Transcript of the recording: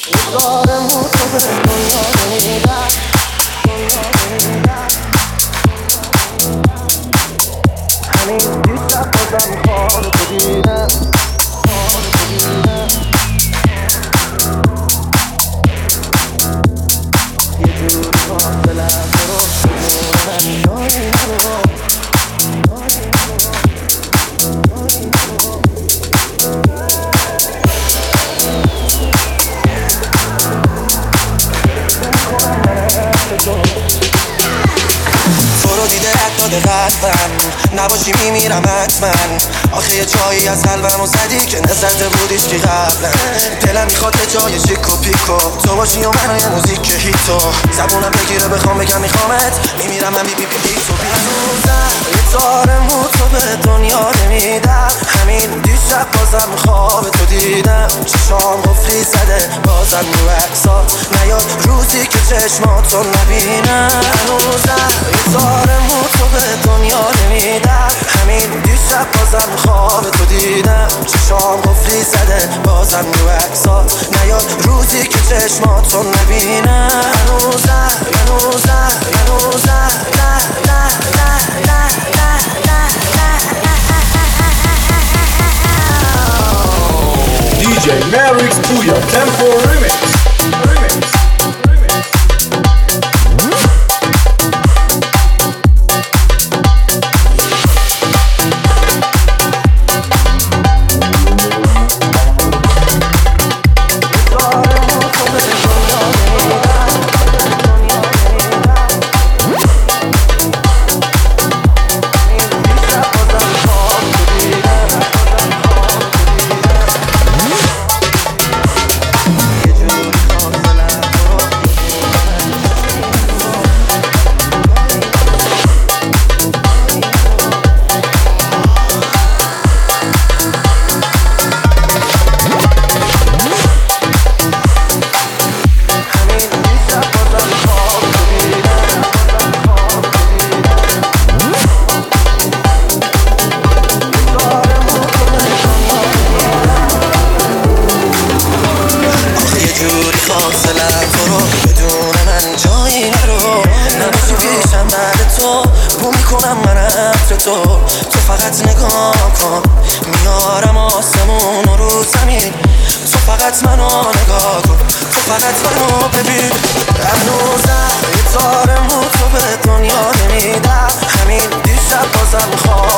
نباشی میمیرم حتما. آخه یه جایی از قلبمو زدی که نزده بودیش که قبلا. دلم میخواد به جای شیک و پیکو تو باشی و منو یه موزیک که هیتو زبونم بگیره بخوام بگم میخوامت. میمیرم من بی بی بی بی تو بی هنوزم یه تار موتو به دنیا نمیدم. همین دیشب بازم خواب تو دیدم. چشام قفلی زده بازم رو عکسات نیاد روزی که چشماتو نبینم. هنوزم یه تار موتو به دنیا نمیدم. همین دیشب بازم خواب تو دیدم. چشام قفلی زده بازم رو عکسات نیاد روزی که چشماتو نبینم. هنوزم DJ Merix Puya Tempo Remix. تو فقط نگاه کن میارم آسمون رو زمین. تو فقط منو نگاه کن تو فقط منو ببین. هنوزم یه تار موتو به دنیا نمیدم. همین دیشب بازم خواب